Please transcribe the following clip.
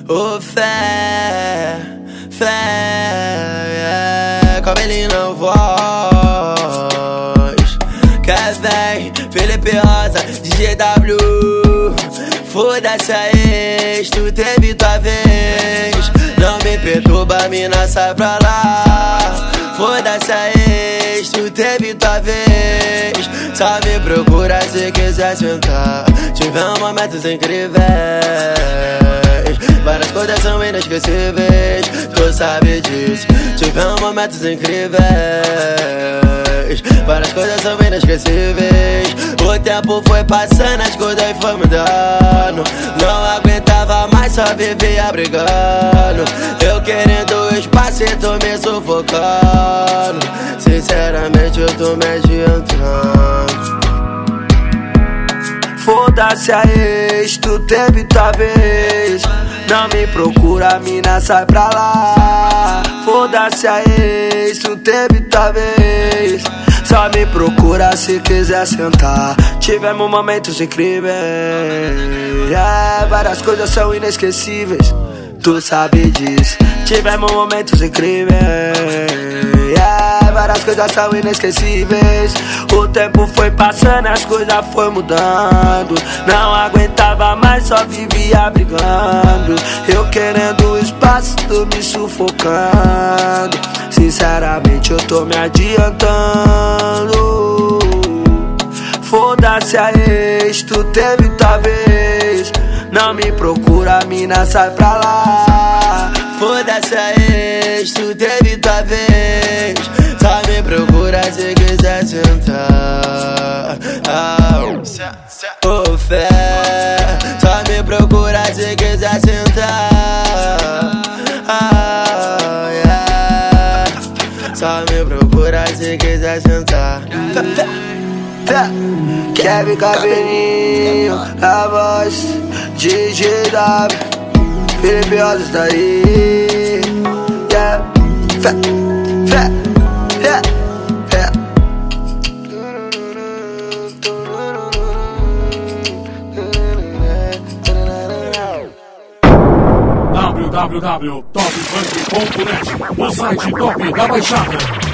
Ô fé, cabelinho na voz. Kevin, Felipe Rosa, DJW. Foda-se a ex, tu teve tua vez. Não me perturba, mina, sai pra lá. Foda-se a ex, tu teve tua vez. Só me procura se quiser sentar. Tivemos momentos incríveis, várias coisas são inesquecíveis, tu sabe disso. Tivemos momentos incríveis, várias coisas são inesquecíveis. O tempo foi passando, as coisas foi mudando. Não aguentava mais, só vivia brigando. Eu querendo espaço e tô me sufocando. Sinceramente eu tô me adiantando. Foda-se a ex, tu teve tua vez. Não me procura, mina, sai pra lá. Foda-se a ex, tu teve tua vez. Só me procura se quiser sentar. Tivemos momentos incríveis, várias coisas são inesquecíveis, tu sabe disso. Tivemos momentos incríveis, várias coisas são inesquecíveis. O tempo foi passando, as coisas foi mudando. Não aguentava mais, só vivia brigando. Eu querendo espaço, tu me sufocando. Sinceramente eu tô me adiantando. Foda-se a ex, tu teve tua vez. Não me procura, mina, sai pra lá. Foda-se a ex, tu teve tua vez. Só me procura se quiser sentar. Ô fé, só me procura se quiser sentar. Só me procura se quiser sentar. Kevin Cabelinho, a voz, DJW, Felipe Rosa está aí. Fé. www.topfunk.net, o site top da Baixada.